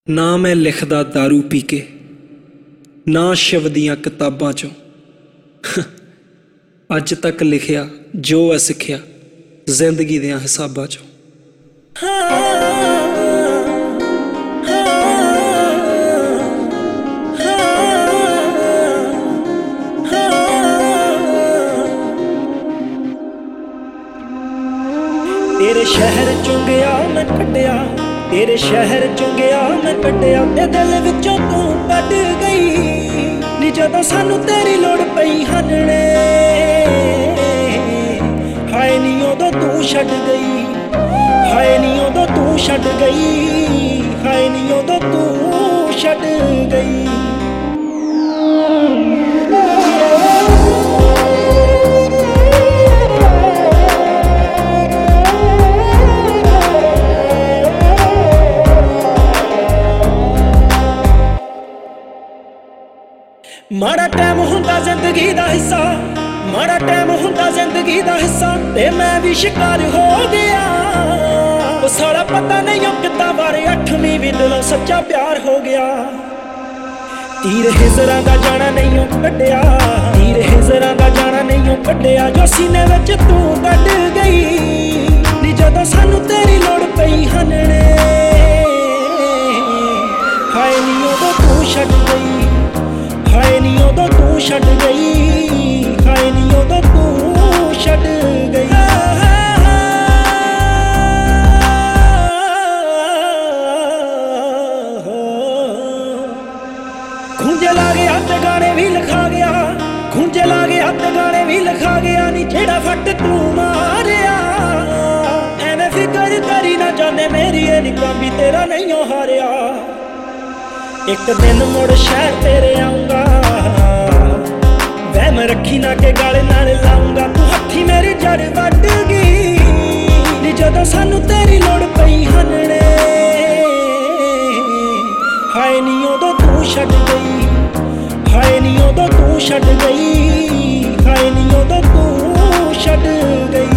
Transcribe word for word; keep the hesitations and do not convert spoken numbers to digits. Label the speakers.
Speaker 1: ना मैं लिखदा दारू पी के, ना शिव दियां किताबां चों अज तक लिखिया जो है सिखिया जिंदगी दियां हिसाबां चों।
Speaker 2: तेरे शहर चों गया मैं कटिया, तेरे शहर चों गया मैं कटिया, ते दिल विचों तू कट गई नी जदों सानू तेरी लोड़ पई हनने। हाय नी उदों तू छड्ड गई, हाय नी उदों तू छड्ड गई, हाय नी उदों तू छड्ड गई। माड़ा टाइम हुंदा जिंदगी दा हिस्सा, माड़ा टाइम हुंदा जिंदगी दा हिस्सा, ते मैं भी शिकार हो गया। ओ साला पता नहीं कितना बारे अठवीं भी दिलों सच्चा प्यार हो गया। तीर हिजरा दा जाना नहीं कड्डिया, तीर हिजरा दा जाना नहीं कड्डिया, जो सीने विच तू कट गई नी जदों सानू तेरी लोड़ पई हनने। हाय नी उदों तू छड्ड गई, हाय नी उदों तू छड्ड गई, हाय नी उदों तू छड्ड गई। खूंजे ला गया ते गाने भी लिखा गया, खूंजे ला गया ते गाने भी लिखा गया, नी जेड़ा फट तू मारिया। एवें फिकर करी ना जाने मेरी ए निकां भी तेरा नहीं हो हारिया। एक दिन मुड़ शहर तेरे आऊंगा, वह मैं रखी ना के गाले नाल लाऊंगा। तू हथी मेरी जड़ वट गई नी जदों सानू तेरी लोड़ पई हनने। हाय नी उदों तू छड्ड गई, हाय नी उदों तू छड्ड गई, हाय नी उदों तू छड्ड गई।